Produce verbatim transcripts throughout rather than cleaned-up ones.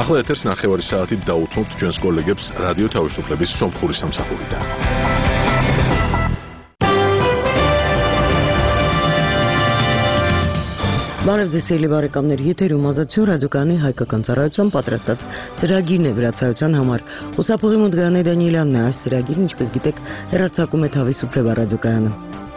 ახლა ეთერს ნახევარი საათით დაუთმობთ ჩვენს კოლეგებს რადიო თავისუფლების სომხური სამსახურიდან. Բարև սիրելի բարեկամներ, եթերում ազատություն ռադիոկայանի հայկական ծառայության պատրաստած ծրագիրն է վրացայության համար։ Ուսապողի Մուդգանի Դանիելյանն է այս ծրագիրն, ինչպես գիտեք, հեռարձակում է Თავისუფლება ռադիոկայանը։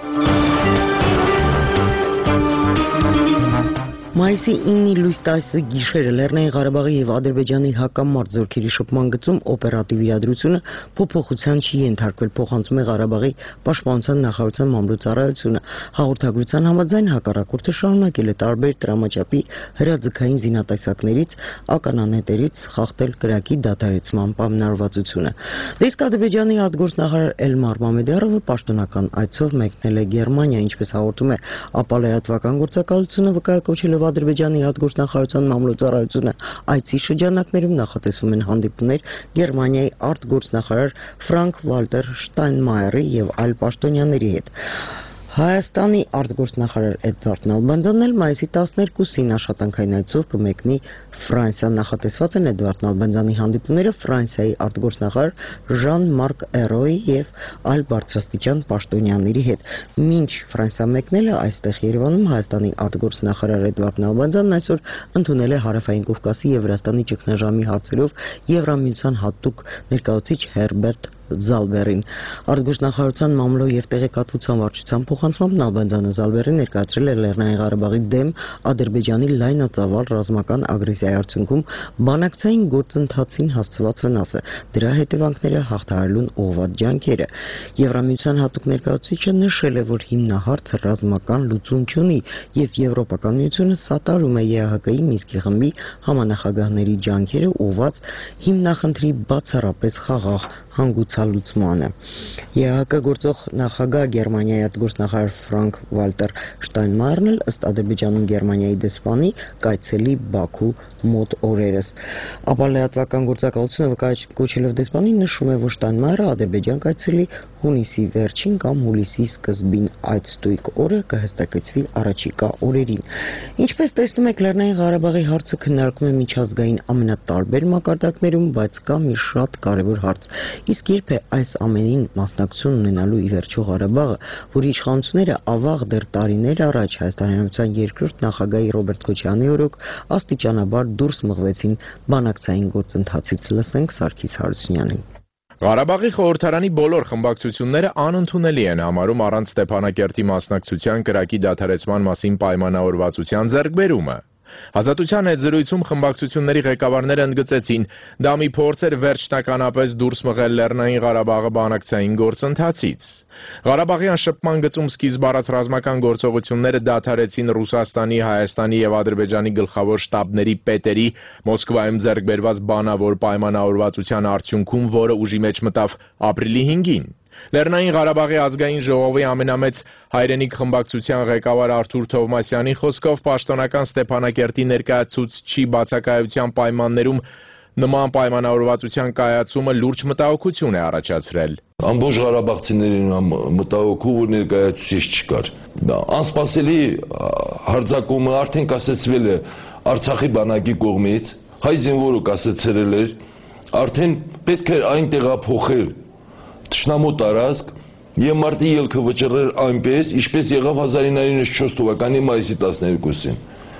Մայիսի ինը լույս տասը գիշերը Լեռնային Ղարաբաղի եւ Ադրբեջանի հակամարտ զորքերի շփման գծում օպերատիվ իրադրությունը փոփոխության չի ենթարկվել, փոխանցում է Ղարաբաղի պաշտպանության նախարարության մամլոյցարայությունը։ Հաղորդագրության համաձայն հակառակորդը շարունակել է տարբեր տրամաչափի հրաձգային զինատեսակներից, ականանետերից խախտել կրակի դադարեցման պայմանավորվածությունը։ Իսկ Ադրբեջանի արտգործնախարար Էլմար Մամեդյարովը պաշտոնական այցով մեկնել է Գերմանիա, ինչպես հաղորդում է ապալերատվական գործակալությունը, վկայակոչելով Ադրբեջանի արտգործնախարարության մամլոյցարայությունը այցի շրջանակներում նախատեսում են հանդիպումներ Գերմանիայի արտգործնախարար Ֆրանկ Վալտեր Շտայնմայերի եւ այլ պաշտոնյաների հետ։ Հայաստանի արտգործնախարար Էդվարդ Նալբանդյանն էլ մայիսի տասներկուսին աշխատանքային այցով կմեկնի Ֆրանսիա։ Նախատեսված են Էդվարդ Նալբանդյանի հանդիպումները Ֆրանսիայի արտգործնախարար Ժան-Մարկ Էրոյի եւ այլ բարձրաստիճան պաշտոնյաների հետ։ Մինչ Ֆրանսիա մեկնելը այստեղ Երևանում Հայաստանի արտգործնախարար Էդվարդ Նալբանդյանն այսօր ընդունել է Հարավային Կովկասի եւ Վրաստանի ճգնաժամի հարցերով Եվրամիության հատուկ ներկայացուցիչ Հերբերտ Զալբերին։ Արտգործնախարարության մամլո եւ տեղեկատվության վարչության փոխանցմամբ Նալբանդյանը Զալբերին ներկայացրել է Լեռնային Ղարաբաղի դեմ Ադրբեջանի լայնածավալ ռազմական ագրեսիայի արդյունքում բանակցային գործընթացին հասցված վնասը, դրա հետևանքները հաղթահարելուն ուղղված ջանքերը։ Եվրամիության հատուկ ներկայացուցիչը նշել է, որ հիմնահարցը ռազմական լուծում չունի եւ Եվրոպական միությունը սատարում է ԵԱՀԿ-ի Մինսկի խմբի համանախագահների ջանքերը ուղղված հիմնախնդրի բացառապես խաղաղ հանգուցալուծմանը։ ԵԱՀԿ գործող նախագահ Գերմանիայի արտգործնախարար Ֆրանկ Վալտեր Շտայնմայերն էլ ըստ Ադրբեջանում Գերմանիայի դեսպանի կայցելի Բաքու մոտ օրերս։ Ապալերատվական գործակալությունը վկայակոչելով դեսպանին նշում է, որ Շտայնմայերը Ադրբեջան կայցելի հունիսի վերջին կամ հուլիսի սկզբին, այդ ստույգ օրը կհստակեցվի առաջիկա օրերին։ Ինչպես տեսնում եք, Լեռնային Ղարաբաղի հարցը քննարկվում է միջազգային ամենատարբեր մակարդակներում, բայց կա մի շատ կարևոր հարց։ Իսկ երբ է այս ամենին մասնակցություն ունենալու ի վերջո Ղարաբաղը, որի իշխանությունները ավաղ դեռ տարիներ առաջ Հայաստանի Հանրապետության երկրորդ նախագահի Ռոբերտ Քոչարյանի օրոք աստիճանաբար դուրս մղվեցին բանակցային գործընթացից։ Լսենք Սարգիս Հարությունյանին։ Ղարաբաղի խորհրդարանի բոլոր խմբակցությունները անընդունելի են համարում առանց Ստեփանակերտի մասնակցության կրակի դադարեցման մասին պայմանավորվածության ձեռքբերումը։ Ազատության հետ զրույցում խմբակցությունների ղեկավարները ընդգծեցին, դա մի փորձ էր վերջնականապես դուրս մղել Լեռնային Ղարաբաղը բանակցային գործընթացից։ Ղարաբաղյան շփման գծում սկիզբ առած ռազմական գործողությունները դադարեցին Ռուսաստանի, Հայաստանի եւ Ադրբեջանի գլխավոր շտաբների պետերի Մոսկվայում ձեռք բերված բանավոր պայմանավորվածության արդյունքում, որը ուժի մեջ մտավ ապրիլի հինգին։ Լեռնային Ղարաբաղի ազգային ժողովի ամենամեծ հայրենիք խմբակցության ղեկավար Արթուր Թովմասյանի խոսքով պաշտոնական Ստեփանակերտի ներկայացուցչի բացակայության պայմաններում նման պայմանավորվածության կայացումը լուրջ մտահոգություն է առաջացրել։ Ամբողջ ղարաբաղցիներին մտահոգում, որ ներկայացուցիչ չկար։ Անսպասելի հարձակումը արդեն կասեցվել է Արցախի բանակի կողմից, հայ զինվորը կասեցրել էր, արդեն պետք է այն տեղափոխել Թշնամու տարածք եւ մարտի ելքը վճռել այնպես, ինչպես եղավ հազար ինը հարյուր նոթ թվականի մայիսի տասներկուսին։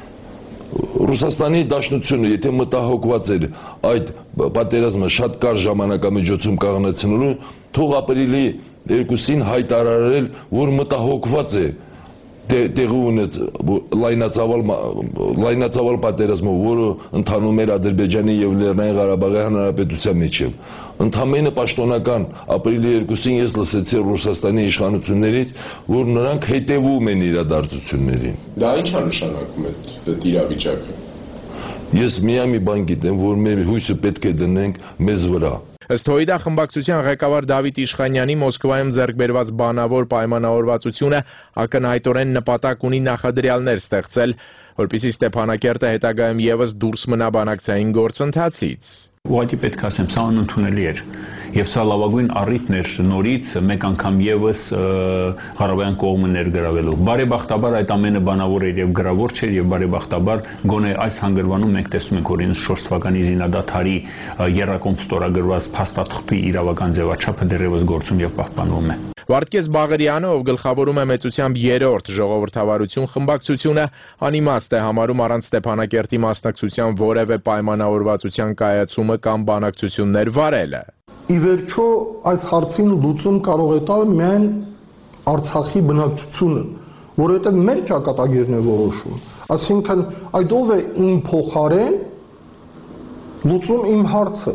Ռուսաստանի Դաշնությունը, եթե մտահոգված էր այդ պատերազմը շատ կարճ ժամանակամիջոցում կաղնեցնելու, թող ապրիլի երկուսին հայտարարել, որ մտահոգված է տեղի ունեց լայնածավալ լայնածավալ պատերազմը, որը ընթանում էր Ադրբեջանի եւ Լեռնային Ղարաբաղի Հանրապետության միջև։ Ընդամենը պաշտոնական ապրիլի երկուսին ես լսեցի Ռուսաստանի իշխանություններից, որ նրանք հետևում են իրադարձություններին։ Դա ի՞նչ է նշանակում այդ իրավիճակը։ Ես միայն մի բան գիտեմ, որ մեր հույսը պետք է դնենք մեզ վրա։ Ըստ Հույդա խմբակցության ղեկավար Դավիթ Իշխանյանի Մոսկվայում ձեռք բերված բանավոր պայմանավորվածությունը ակնհայտորեն նպատակ ունի նախադրյալներ ստեղծել, որպեսզի Ստեփանակերտը հետագայում եւս դուրս մնա բանակցային գործընթացից։ Ուղղակի պետք է ասեմ, սա անընդունելի էր։ Եվ սա լավագույն առիթն էր նորից մեկ անգամ եւս Ղարաբաղյան կողմը ներգրավելու։ Բարեբախտաբար այդ ամենը բանավոր էր եւ գրավոր չէր եւ բարեբախտաբար գոնե այս հանգրվանում մենք տեսնում ենք օրինս չորս թվականի զինադադարի եռակողմ ստորագրված փաստաթղթի իրավական ձևաչափը դեռևս գործում եւ պահպանվում է։ Վարդգես Բաղարյանը, ով գլխավորում է մեծությամբ երրորդ ժողովրդավարություն խմբակցությունը, անիմաստ է համարում առանց Ստեփանակերտի մասնակցության որևէ պայմանավորվածության կայացումը կամ բանակցություններ վարելը։ Ի վերջո այս հարցին լուծում կարող է տալ միայն Արցախի բնակչությունը, որովհետև մեր ճակատագիրն է որոշում, այսինքն այդ ով է իմ փոխարեն լուծում իմ հարցը։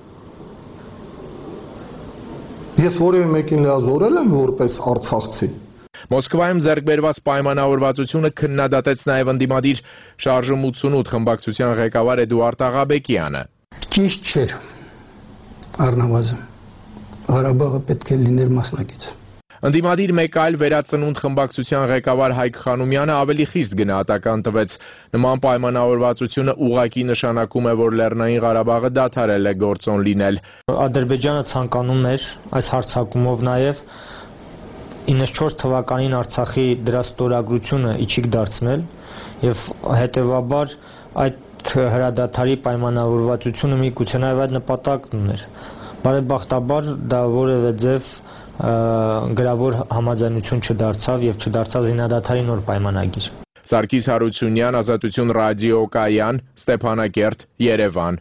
Ես որևէ մեկին լիազորել եմ որպես արցախցի։ Մոսկվայում ձեռք բերված պայմանավորվածությունը քննադատեց նաև ընդդիմադիր շարժում ութսունութ խմբակցության ղեկավար Էդուարդ Աղաբեկյանը։ Ճիշտ չէր, առնվազն Ղարաբաղը պետք է լիներ մասնակից։ Ընդդիմադիր մեկ այլ վերածնունդ խմբակցության ղեկավար Հայկ Խանոմյանը ավելի խիստ գնահատական տվեց։ Նման պայմանավորվածությունը ուղղակի նշանակում է, որ Լեռնային Ղարաբաղը դադարել է գործոն լինել։ Ադրբեջանը ցանկանում էր այս հարձակումով նաև իննսունչորս թվականին Արցախի դրա ստորագրությունը իջիկ դարձնել եւ հետեւաբար այդ հրադադարի պայմանավորվածությունը միգուցե նաև այդ նպատակն ուներ։ Բարեբախտաբար դա որևէ ձև գրավոր համաձայնություն չդարձավ եւ չդարձավ զինադադարի նոր պայմանագիր։ Սարգիս Հարությունյան, Ազատություն ռադիոկայան, Ստեփանակերտ, Երևան։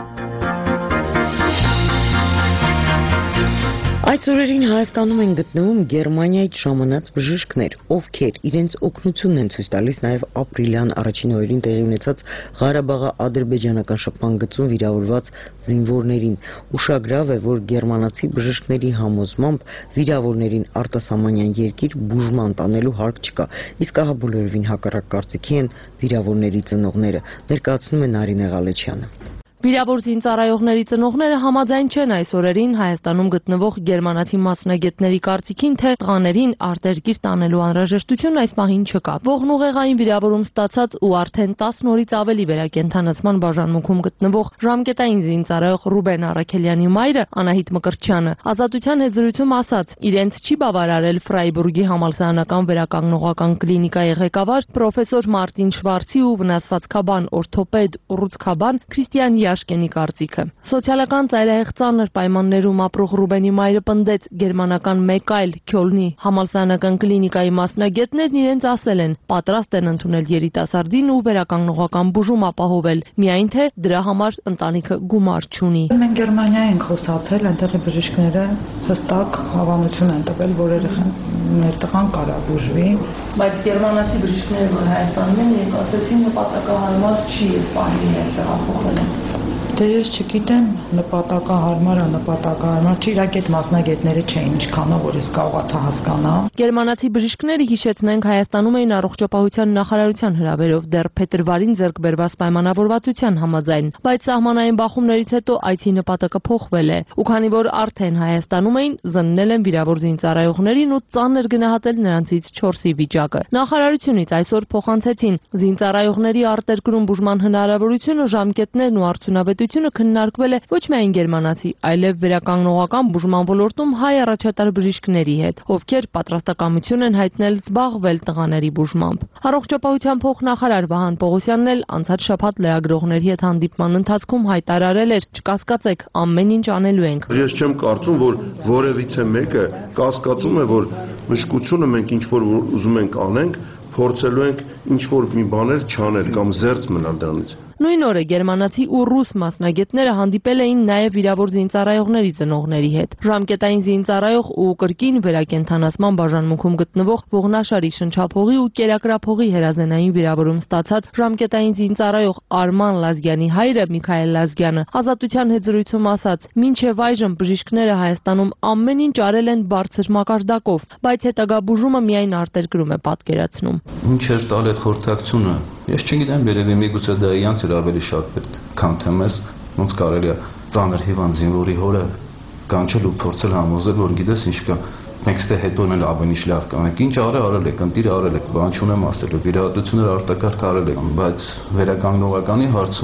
Այս օրերին Հայաստանում են գտնվում Գերմանիայից ժամանած բժիշկներ, ովքեր իրենց օգնությունն են ցույց տալիս նաև ապրիլյան առաջին օրերին տեղի ունեցած Ղարաբաղի ադրբեջանական շփման գծում վիրավորված զինվորներին։ Ուշագրավ է, որ գերմանացի բժիշկների համոզմամբ վիրավորներին արտասահմանյան երկիր բուժման տանելու հարկ չկա, իսկ ահա բոլորովին հակառակ կարծիքի են վիրավորների ծնողները, ներկայացնում է Նարինե Ղալեչյանը։ Վիրավոր զինծառայողների ծնողները համաձայն չեն այս օրերին Հայաստանում գտնվող գերմանացի մասնագետների կարծիքին, թե տղաներին արտերկիր տանելու անհրաժեշտություն այս պահին չկա։ Ողնուղեղային վիրավորում ստացած ու արդեն տասն օրից ավելի վերակենդանացման բաժանմունքում գտնվող ժամկետային զինծառայող Ռուբեն Առաքելյանի մայրը Անահիտ Մկրտչյանը Ազատության հետ զրույցում ասաց, իրենց չի բավարարել Ֆրայբուրգի համալսարանական վերականգնողական կլինիկայի ղեկավար պրոֆեսոր Մարտին Շվարցի ու վնասվածքաբան օրթոպեդ Ռուցքաբան Քրիստիան Աշկենի կարծիքը։ Սոցիալական ծայրահեղ ծանր պայմաններում ապրող Ռուբենի մայրը պնդեց գերմանական մեկ այլ Քյոլնի համալսարանական կլինիկայի մասնագետներն իրենց ասել են պատրաստ են ընդունել երիտասարդին ու վերականգնողական բուժում ապահովել, միայն թե դրա համար ընտանիքը գումար չունի։ Մենք Գերմանիա ենք խոսացել, այնտեղի բժիշկները հստակ հավանություն են տվել, որ երեխաներ տղան կարա բուժվի, բայց գերմանացի բժիշկները, որ Հայաստանում են, ասացին նպատակահարմար չի այս պահին այստեղ ապահովել։ Դե ես չգիտեմ, նպատակահարմար է, նպատակահարմար չի, իրաք այդ մասնագետները չէին ինչքանով, որ ես կարողացա հասկանալ։ Գերմանացի բժիշկները, հիշեցնենք, Հայաստանում էին առողջապահության նախարարության հրավերով դեռ փետրվարին ձեռք բերված պայմանավորվածության համաձայն, բայց սահմանային բախումներից հետո այցի նպատակը փոխվել է, ու քանի որ արդեն Հայաստանում էին, զննել են վիրավոր զինծառայողներին ու ծանր գնահատել նրանցից չորսի վիճակը։ Նախարարությունից այսօր փոխանցեցին զինծառայողների արտերկրում բուժման հնարավորությունը, ժամկետներն ու արդյունավետությունը քննարկվել է ոչ միայն գերմանացի, այլև վերականգնողական բուժման ոլորտում հայ առաջատար բժիշկների հետ, ովքեր պատրաստակամություն են հայտնել զբաղվել տղաների բուժմամբ։ Առողջապահության փոխնախարար Վահան Պողոսյանն էլ անցած շաբաթ լրագրողների հետ հանդիպման ընթացքում հայտարարել էր. «Չկասկածեք, ամեն ինչ անելու ենք»։ Ես չեմ կարծում, որ որևիցե մեկը կասկածում է, որ բժշկությունը մենք ինչ որ ուզում ենք անենք, փորձելու ենք ինչ որ մի բաներ չանել կամ զերծ մնալ դրանից։ Նույն օրը գերմանացի ու ռուս մասնագետները հանդիպել էին նաև վիրավոր զինծառայողների ծնողների հետ։ Ժամկետային զինծառայող ու կրկին վերակենդանացման բաժանմունքում գտնվող Ողնաշարի շնչափողի ու Կերակրափողի հերազենային վիրավորում ստացած ժամկետային զինծառայող Արման Լազգյանի հայրը Միքայել Լազգյանը Ազատության հետ զրույցում ասաց. «Մինչև այժմ բժիշկները Հայաստանում ամեն ինչ արել են բարձր մակարդակով, բայց հետագա բուժումը միայն արտերկրում է պատկերացնում»։ Ինչ էր տալ այդ խորհրդակցությունը։ Ես չգիտեմ, երևի միգուցե դա իրանց էր ավելի շատ պետք, քան թե մեզ, ոնց կարելի է ծանր հիվանդ զինվորի հորը կանչել ու փորձել համոզել, որ գիտես ինչ կա, մենք ստե հետո էլ ավելի ինչ լավ կանենք։ Ինչ արել, արել եք, ընտիր արել եք, բան չունեմ ասելու, վիրահատությունները արտակարգ արել եք, բայց վերականգնողականի հարցում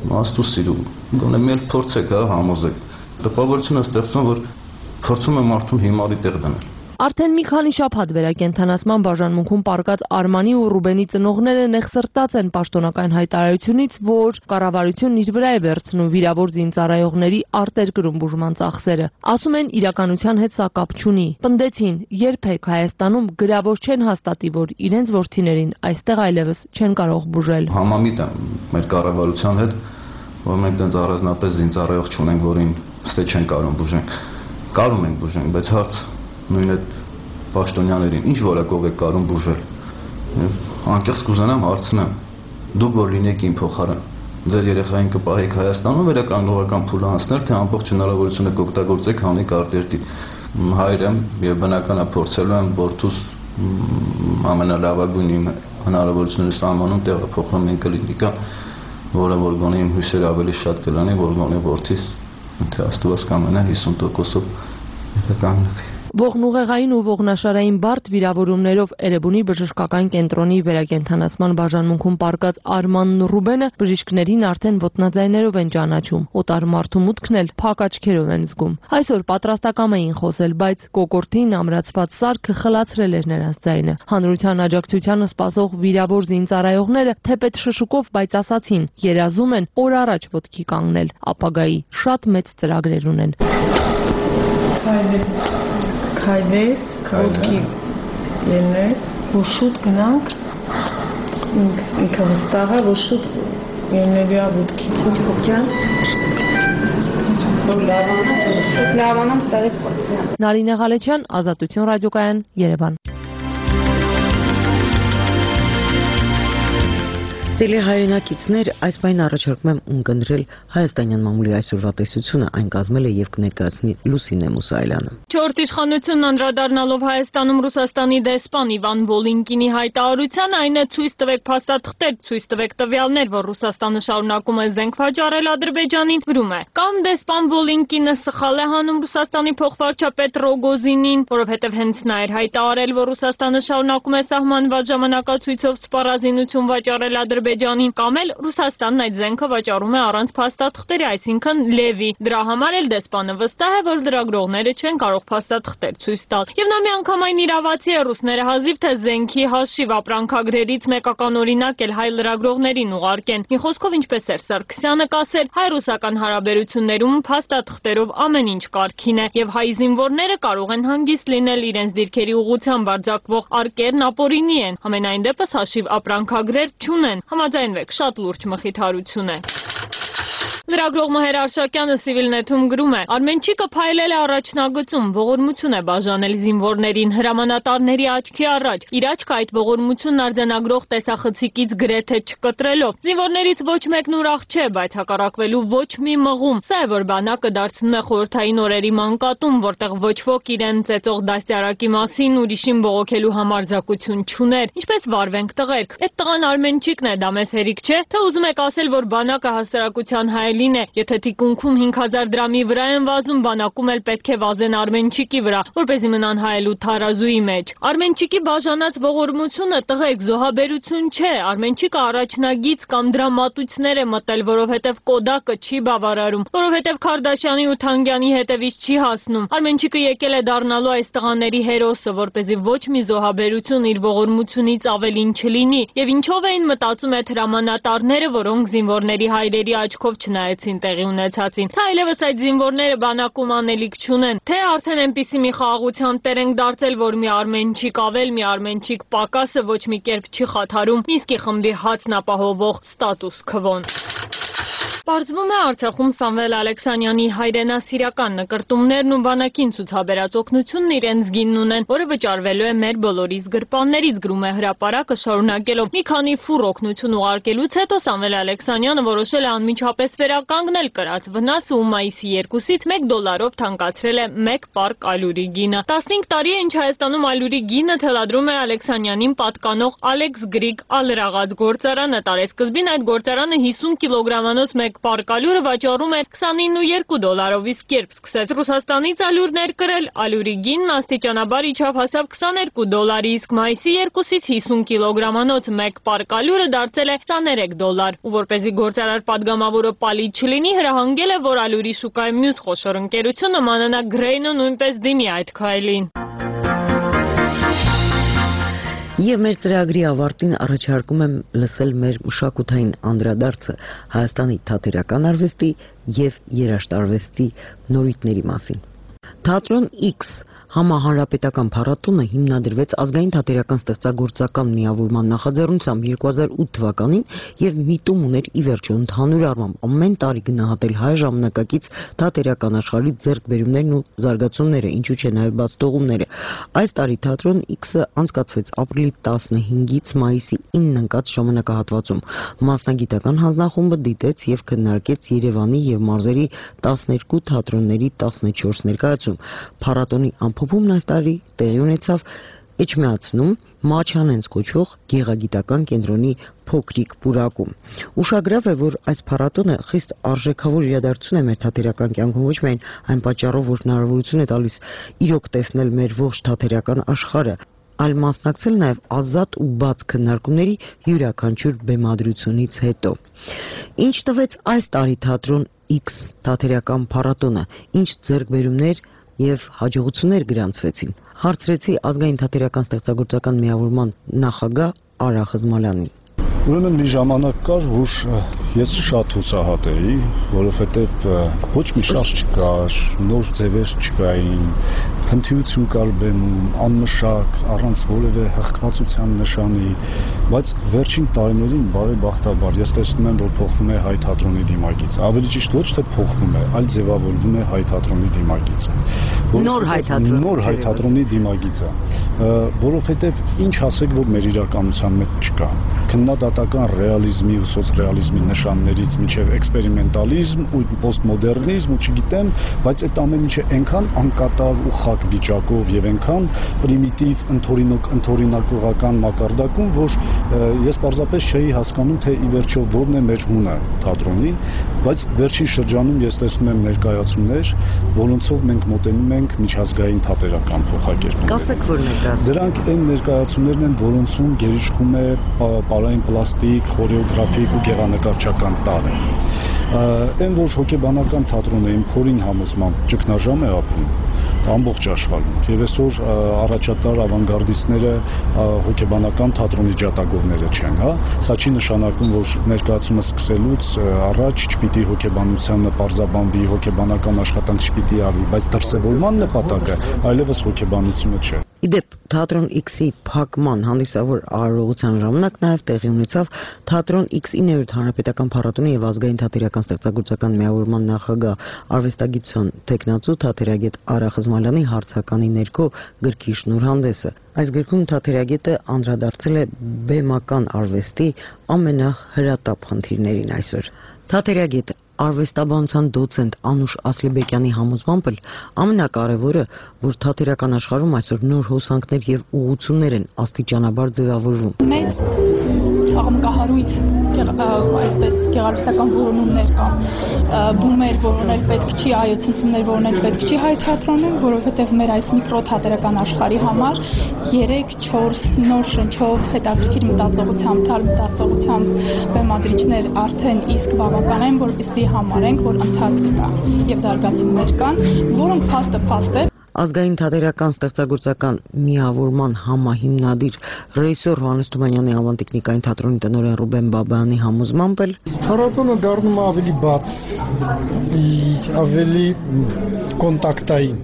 աստու սիրում, գոնե մեր փորձեք, հա, համոզեք։ Տպավորությունը ստեղծում, որ փորձում եմ մարդուն հիմարի տեղ դնել։ Արդեն մի քանի շաբաթ վերակենդանացման բաժանմունքում պարկած Արմանի ու Ռուբենի ծնողները նեղսրտած են պաշտոնական հայտարարությունից, որ կառավարությունն իր վրա է վերցնում վիրավոր զինծառայողների արտերկրում բուժման ծախսերը։ Ասում են իրականության հետ սա կապ չունի։ Պնդեցին, երբեք Հայաստանում գրավոր չեն հաստատի, որ իրենց որդիներին այստեղ այլևս չեն կարող բուժել։ Համամիտ եմ մեր կառավարության հետ, որ մենք դեռ առանձնապես զինծառայող չունենք, որին ստե չեն կարող բուժենք։ Կարող ենք բուժենք, բայց հարց նույն այդ պաշտոնյաներին ինչ որակով եք կարող բուժել։ Անկեղծ կուզենամ հարցնեմ, դուք որ լինեք իմ փոխարեն, ձեր երեխային կպահեք Հայաստանում վերականգնողական փուլ անցնել, թե ամբողջ հնարավորությունը կօգտագործեք հանիկ արտերտի։ Հայր եմ եւ բնական է փորձելու եմ որդուս ամենալավագույն իմ հնարավորությունները սահմանում տեղափոխել մենք կլինի կան, որը որ գոնե իմ հույսերը ավելի շատ կլինի, որ գոնե որդիս թե Աստված կամենա հիսուն տոկոսով կանգնվի։ Ողնուղեղային ու ողնաշարային բարդ վիրավորումներով Էրեբունի բժշկական կենտրոնի վերակենդանացման բաժանմունքում պարկած Արմանն ու Ռուբենը բժիշկներին արդեն ոտնաձայներով են ճանաչում, օտար մարդու մուտքն էլ փակ աչքերով են զգում։ Այսօր պատրաստակամ էին խոսել, բայց կոկորդին ամրացված սարքը խլացրել էր նրանց ձայնը։ Հանրության աջակցությանը սպասող վիրավոր զինծառայողները թեպետ շշուկով, բայց ասացին, երազում են օր առաջ ոտքի կանգնել, ապագայի շատ մեծ ծրագրեր ունեն։ Քայլես, ոտքի ելնես, որ շուտ գնանք, ինքը վստահ է, որ շուտ ելնելու է ոտքի։ Փոքջան։ Լավանամ ստարեց պարսյան։ Նարինե Ղալեչյան, Ազատություն ռադիոկայան, Երևան։ Սիրելի հայրենակիցներ, այս պայն առաջարկում եմ ունկնդրել հայաստանյան մամուլի այսօրվա տեսությունը, այն կազմել է եւ կներկայացնի Լուսինե Մուսայելյանը։ Չորրորդ իշխանությունն անդրադառնալով Հայաստանում Ռուսաստանի դեսպան Իվան Վոլինկինի հայտարարության, այն է ցույց տվեք փաստաթղթեր, ցույց տվեք տվյալներ, որ Ռուսաստանը շարունակում է զենք վաճառել Ադրբեջանին, գրում է։ Կամ դեսպան Վոլինկինը սխալ է հանում Ռուսաստանի փոխվարչապետ Ռոգոզինին, որովհետև հենց նա էր հայտարարել, որ Ռուսաստանը շարունակում է սահմանված ժամանակացույցով սպառազինություն վաճառել Ադրբեջանին, կամ էլ Ռուսաստանն այդ զենքը վաճառում է առանց փաստաթղթերի, այսինքն լևի։ Դրա համար էլ դեսպանը վստահ է, որ լրագրողները չեն կարող փաստաթղթեր ցույց տալ։ Եվ նա միանգամայն իրավացի է, ռուսները հազիվ թե զենքի հաշիվ ապրանքագրերից մեկական օրինակ էլ հայ լրագրողներին ուղարկեն։ Մի խոսքով, ինչպես էր Սարգսյանը կասել, հայ-ռուսական հարաբերություններում փաստաթղթերով ամեն ինչ կարգին է, եւ հայ զինվորները կարող են հանգիստ լինել, իրենց դիրքերի ուղղությամբ արձակվող արկերն ապօրինի են, համենայն դեպս հաշիվ ապրանքագրեր չունեն։ Համաձայնվեք, շատ լուրջ մխիթարություն է։ Լրագրող Մհեր Արշակյանը Civilnet-ում գրում է. Արմենչիկը փայլել է առաջնագծում, ողորմություն է բաժանել զինվորներին, հրամանատարների աչքի առաջ։ Իր աչքը այդ ողորմությունն արձանագրող տեսախցիկից գրեթե չկտրելով։ Զինվորներից ոչ մեկն ուրախ չէ, բայց հակառակվելու ոչ մի մղում։ Սա է, որ բանակը դարձնում է խորհրդային օրերի մանկատում, որտեղ ոչ ոք իրեն ծեծող դաստիարակի մասին ուրիշին բողոքելու համարձակություն չուներ։ Ինչպես վարվենք տղերք։ Այդ տղան Արմենչիկն է, դա մեզ հերիք չէ, թե ուզում եք ասել, որ բանակը հասարակության հայ Է, եթե թիկունքում հինգ հազար դրամի վրա են վազում, բանակում էլ պետք է վազեն Արմենչիկի վրա, որպեսզի մնան հայելու թարազուի մեջ։ Արմենչիկի բաժանած ողորմությունը տղեկ զոհաբերություն չէ, Արմենչիկը առաջնագիծ կամ դրամատույցներ է մտել, որովհետև կոդակը չի բավարարում, որովհետև Քարդաշյանի ու Թանգյանի հետևից չի հասնում։ Արմենչիկը եկել է դառնալու այս տղաների հերոսը, որպեսզի ոչ մի զոհաբերություն իր ողորմությունից ավելին չլինի։ Եվ ինչով էին մտածում այդ հրամանատարները, որոնք զինվորների հայրերի աչքով չնայեցին տեղի ունեցածին, թե այլևս այդ զինվորները բանակում անելիք չունեն, թե արդեն այնպիսի մի խաղաղության տեր ենք դարձել, որ մի Արմենչիկ ավել, մի Արմենչիկ պակասը ոչ մի կերպ չի խաթարում Մինսկի խմբի հացն ապահովող ստատուս քվոն։ Պարզվում է Արցախում Սամվել Ալեքսանյանի հայրենասիրական նկրտումներն ու բանակին ցուցաբերած օգնությունն իրենց գինն ունեն, որը վճարվելու է մեր բոլորիս գրպաններից, գրում է հրապարակը շարունակելով։ Մի քանի ֆուռ օգնություն ուղարկելուց հետո Սամվել Ալեքսանյանը որոշել է անմիջապես վերականգնել կրած վնասը ու մայիսի երկուսից մեկ դոլարով թանկացրել է մեկ պարկ ալյուրի գինը։ տասնհինգ տարի է ինչ Հայաստանում ալյուրի գինը թելադրում է Ալեքսանյանին պատկանող Ալեքս Գրիգ ալրաղաց գործարանը։ Տարեսկզբին այդ գործարանը հիսուն կիլոգրամանոց մեկ մեկ պարկալյուրը վաճառում էր քսանինը ու երկու դոլարով, իսկ երբ սկսեց Ռուսաստանից ալյուրներ կրել, ալյուրի գինն աստիճանաբար իջավ հասավ քսաներկու դոլարի, իսկ մայիսի երկուսից հիսուն կիլոգրամանոց մեկ պարկալյուրը դարձել է քսաներեք դոլար, ու որպեսզի գործարար падգամավորը պալիտ չլինի, հրահանգել է, որ ալյուրի շուկայի մյուս խոշոր ընկերությունը մանանակ Գրեյնը նույնպես դիմի այդ քայլին։ Եվ մեր ծրագրի ավարտին առաջարկում եմ լսել մեր մշակութային անդրադարձը Հայաստանի թատերական արվեստի և երաժշտարվեստի նորույթների մասին։ Թատրոն X համահանրապետական փառատոնը հիմնադրվեց ազգային թատերական ստեղծագործական միավորման նախաձեռնությամբ երկու հազար ութ թվականին եւ միտում ուներ ի վերջո ընդհանուր առմամբ ամեն տարի գնահատել հայ ժամանակակից թատերական աշխարհի ձեռքբերումներն ու զարգացումները, ինչու՞ չէ նաեւ բացթողումները։ Այս տարի թատրոն X-ը անցկացվեց ապրիլի տասնհինգից մայիսի ինը ընկած ժամանակահատվածում։ Մասնագիտական հանձնախումբը դիտեց եւ քննարկեց Երևանի եւ մարզերի տասներկու թատրոնների տասնչորս ներկայացում։ Փառատոնի ամփոփումն այս տարի տեղի ունեցավ Էջմիածնում Մաչանենց կոչվող գեղագիտական կենտրոնի փոքրիկ պուրակում։ Ուշագրավ է, որ այս փառատոնը խիստ արժեքավոր իրադարձություն է մեր թատերական կյանքում, ոչ միայն այն պատճառով, որ հնարավորություն է տալիս իրոք տեսնել մեր ողջ թատերական աշխարհը, այլ մասնակցել նաև ազատ ու բաց քննարկումների յուրաքանչյուր բեմադրությունից հետո։ Ինչ տվեց այս տարի թատրոն X թատերական փառատոնը, ինչ ձեռքբերումներ եւ հաջողություններ գրանցվեցին, հարցրեցի ազգային թատերական ստեղծագործական միավորման նախագահ Արա Խզմալյանին։ Ուրեմն մի ժամանակ կար, որ ես շատ հուսահատ էի, որովհետև ոչ մի շարժ չկար, նոր ձևեր չկային, հնթիություն կար բեմում, անմշակ, առանց որևէ հղկվածության նշանի, բայց վերջին տարիներին բարեբախտաբար ես տեսնում եմ, որ փոխվում է հայ թատրոնի դիմագիծը, ավելի ճիշտ ոչ թե փոխվում է, այլ ձևավորվում է հայ թատրոնի դիմագիծը։ Նոր հայ թատրոնի, նոր հայ թատրոնի դիմագիծը, որովհետև ինչ ասեք, որ մեր իրականության մեջ չկա։ Քննադատական ռեալիզմի ու սոցռեալիզմի նշաններից մինչև էքսպերիմենտալիզմ ու պոստմոդեռնիզմ ու չգիտեմ, բայց այդ ամեն ինչը այնքան անկատար ու խակ վիճակով եւ այնքան պրիմիտիվ ընդօրինակ ընդօրինակողական մակարդակում, որ ես պարզապես չէի հասկանում, թե ի վերջո որն է մեր հունը թատրոնի, բայց վերջին շրջանում ես տեսնում եմ ներկայացումներ, որոնցով մենք մոտենում ենք միջազգային թատերական փոխակերպման։ Կասեք, որ ներկայացում։ Դրանք այն ներկայացումներն են, որոնցում գերիշխում է պարային պլաստիկ, խորեոգրաֆիկ ու գեղանկարչական տարր է։ Այն որ հոգեբանական թատրոնը իմ խորին համոզմամբ ճգնաժամ է ապրում ամբողջ աշխարհում, եւ այսօր առաջատար ավանգարդիստները հոգեբանական թատրոնի ջատագովները չեն, հա։ Սա չի նշանակում, որ ներկայացումը սկսելուց առաջ չպիտի հոգեբանությանը պարզաբանվի, հոգեբանական աշխատանք չպիտի արվի, բայց դրսևորման նպատակը այլևս հոգեբանությունը չէ։ Իդեպ թատրոն X-ի փակման հանդիսավոր արարողության ժամանակ նաև տեղի ունեցավ թատրոն X-ի ներորդ հանրապետական փառատոնի եւ ազգային թատերական ստեղծագործական միավորման նախագահ արվեստագիտության տեխնացու թատերագետ Արա Խզմալյանի հարցականի ներքո գրքի շնորհանդեսը։ Այս գրքում թատերագետը անդրադարձել է բեմական արվեստի ամենահրատապ խնդիրներին այսօր։ Թատերագետը արվեստաբանության դոցենտ Անուշ Ասլիբեկյանի համոզմամբ էլ ամենակարևորը, որ թատերական աշխարհում այսօր նոր հոսանքներ եւ ուղղություններ են աստիճանաբար ձևավորվում։ Մեծ աղմկահարույց այսպես գեղարվեստական որոնումներ կան, բումեր որոնել պետք չի, այո, ցնցումներ որոնել պետք չի հայ թատրոնում, որովհետև մեր այս միկրոթատերական աշխարհի համար երեք չորս նոր շնչով հետաքրքիր մտածողությամբ, թարմ մտածողությամբ բեմադրիչներ արդեն իսկ բավական են, որպեսզի համարենք, որ ընթացք կա եւ զարգացումներ կան, որոնք փաստը փաստ է։ Ազգային թատերական ստեղծագործական միավորման համահիմնադիր ռեժիսոր Հովհաննես Թումանյանի ավանդիկնիկային թատրոնի տնօրեն Ռուբեն Բաբայանի համոզմամբ էլ փառատոնը դառնում է ավելի բաց, ավելի կոնտակտային,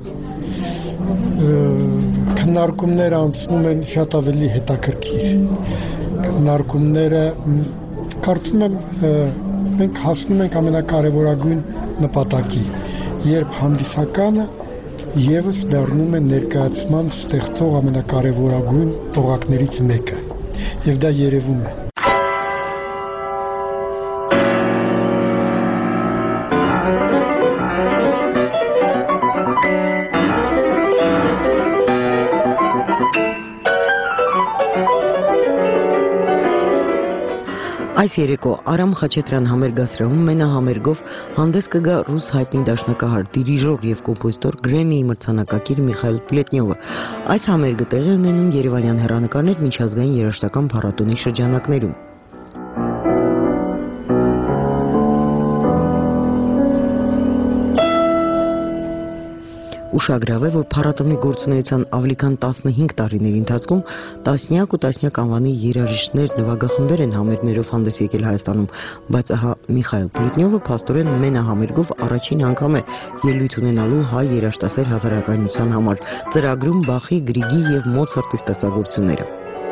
քննարկումները անցնում են շատ ավելի հետաքրքիր, քննարկումները կարծում եմ մենք հասնում ենք ամենակարևորագույն նպատակի, երբ հանդիսականը եւս դառնում է ներկայացման ստեղծող ամենակարևորագույն օղակներից մեկը, եւ դա երևում է։ Այս երեկո Արամ Խաչատրյան համերգասրահում մենահամերգով հանդես կգա ռուս հայտնի դաշնակահար, դիրիժոր եւ կոմպոզիտոր Գրեմմիի մրցանակակիր Միխայել Պլետնյովը։ Այս համերգը տեղի ունենում Երևանյան հեռանկարներ միջազգային երաժշտական փառատոնի շրջանակներում։ Ուշագրավ է, որ փառատոնի գործունեության ավելի քան տասնհինգ տարիների ընթացքում տասնյակ ու տասնյակ անվանի երաժիշտներ, նվագախմբեր են համերգներով հանդես եկել Հայաստանում, բայց ահա Միխայել Պլետնյովը փաստորեն մենահամերգով առաջին անգամ է ելույթ ունենալու հայ երաժշտասեր հասարակայնության համար, ծրագրում Բախի, Գրիգի եւ Մոցարտի ստեղծագործությունները։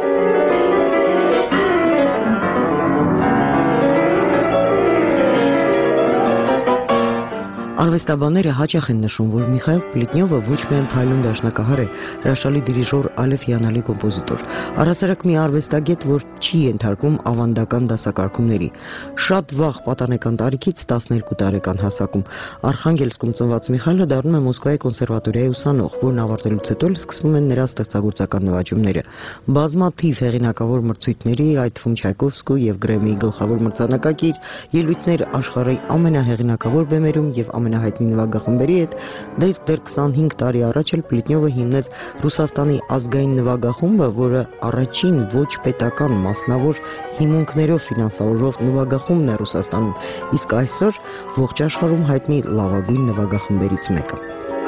Արվեստաբանները հաճախ են նշում, որ Միխայել Պլետնյովը ոչ միայն փայլուն դաշնակահար է, հրաշալի դիրիժոր, այլև հիանալի կոմպոզիտոր։ Առհասարակ մի արվեստագետ, որ չի ենթարկվում ավանդական դասակարգումների։ Շատ վաղ պատանեկան տարիքից տասներկու տարեկան հասակում Արխանգելսկում ծնված Միխայելը դառնում է Մոսկվայի կոնսերվատորիայի ուսանող, որն ավարտելուց հետո սկսվում են նրա ստեղծագործական նվաճումները։ Բազմաթիվ հեղինակավոր մրցույթների, այդ թվում Չայկովսկու եւ Գրեմմիի գլխավոր մրցանակակիր, ելույթներ աշխարհի ամենահեղինակավոր բեմերում եւ ամենահայտնի նվագախմբերի հետ, դա իսկ դեռ քսանհինգ տարի առաջ էլ Պլետնյովը հիմնեց Ռուսաստանի ազգային նվագախումբը, որը առաջին ոչ պետական մասնավոր հիմունքներով ֆինանսավորող նվագախումբն է Ռուսաստանում, իսկ այսօր ողջ աշխարհում հայտնի լավագույն նվագախմբերից մեկը։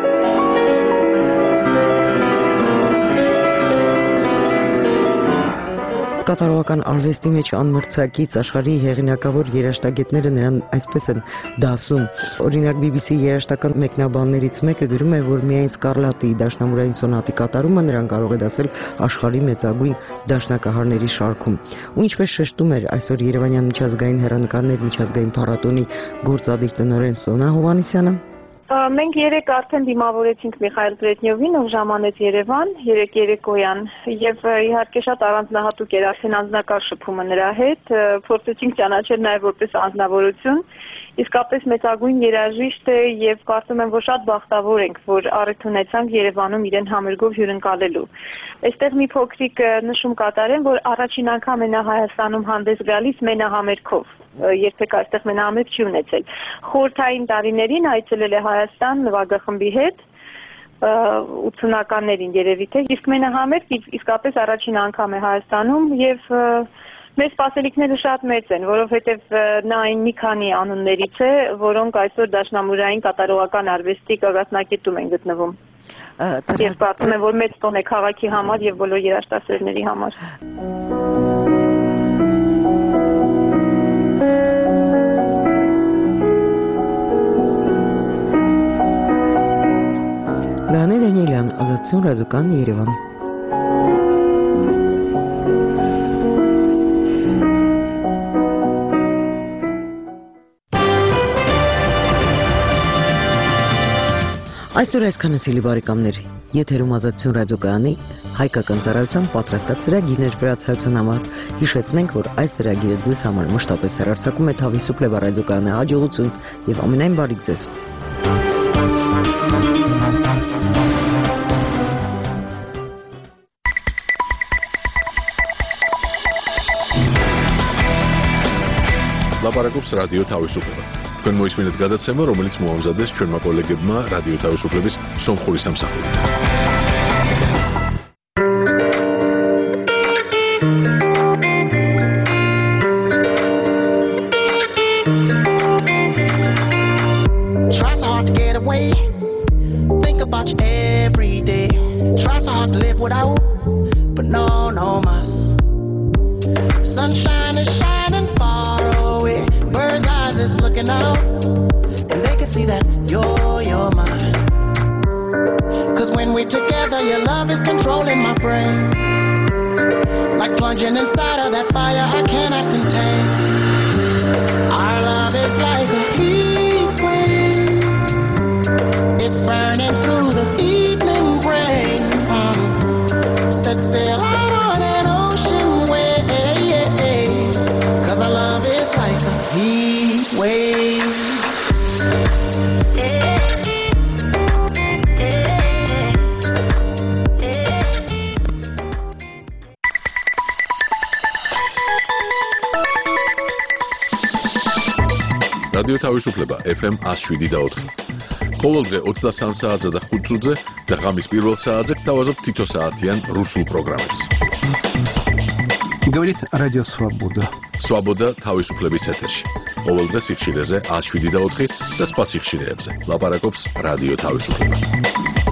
Կատարողական արվեստի մեջ անմրցակից աշխարհի հեղինակավոր երաժշտագետները նրան այսպես են դասում։ Օրինակ բի բի սի երաժշտական մեկնաբաններից մեկը գրում է, որ միայն Սկարլատի դաշնամուրային սոնատի կատարումը նրան կարող է դասել աշխարհի մեծագույն դաշնակահարների շարքում։ Ու ինչպես շեշտում էր այսօր Երևանյան միջազգային հեռանկարներ միջազգային փառատոնի գործադիր տնօրեն Սոնա Հովհաննիսյանը, Մենք երեք արդեն դիմավորեցինք Միխայել Պլետնյովին, ով ժամանեց Երևան, երեք երեկոյան, եւ իհարկե շատ առանձնահատուկ էր արդեն անձնակարգ շփումը նրա հետ, փորձեցինք ճանաչել նաեւ որպես անձնավորություն, իսկապես մեծագույն երաժիշտ է եւ կարծում եմ, որ շատ բախտավոր ենք, որ առիթ ունեցանք Երևանում իրեն համերգով հյուրընկալելու։ Այստեղ մի փոքրիկ նշում կատարեմ, որ առաջին անգամ է նա Հայաստանում հանդես գալիս մենահամերգով։ Երբեք այստեղ մենահամերգ չի ունեցել։ Խորհրդային տարիներին այցելել է Հայաստան նվագախմբի հետ ութսունականներին երևի թե, իսկ մենահամերգ իսկապես առաջին անգամ է Հայաստանում եւ մեր սպասելիքները շատ մեծ են, որովհետեւ նա այն մի քանի անուններից է, որոնք այսօր դաշնամուրային կատարողական արվեստի գագաթնակետում են գտնվում։ Ես կարծում եմ, որ մեծ տոն է քաղաքի համար եւ բոլոր երաժշտասերների համար։ Գանե Դանիելյան, Ազատություն ռադիոկան, Երևան։ Այսօր այսքանը սիրելի բարեկամներ, եթերում Ազատություն ռադիոկայանի հայկական ծառայության պատրաստած ծրագիրներ վրացայության համար հիշեցնենք, որ այս ծրագիրը ձեզ համար մշտապես հեռարձակում է Թավիսուկ Լեբա ռադիոկայանի հաջողություն եւ ամենայն բարիք ձեզ։ Լապարակոպս ռադիո Թավիսուկլեբա։ Կնմոյս մինդ գադացեմը, ռոմելից մուամզադես չորմա կոլեգեբմա ռադիո Թավիսուկլեբիս սոմ խորիսամ սախորի։ რადიო თავისუფლება ეფ ემ one oh seven და four. ყოველდღე ოცდასამ საათზე და ხუთ წუთზე და ღამის პირველ საათზე გთავაზობთ თითო საათიან რუსულ პროგრამებს. Говорит Радио Свобода. Свобода თავისუფლების ეთერში. ყოველდღე სიხშირეზე one oh seven და four და სხვა სიხშირეებზე. ლაპარაკობს რადიო თავისუფლება.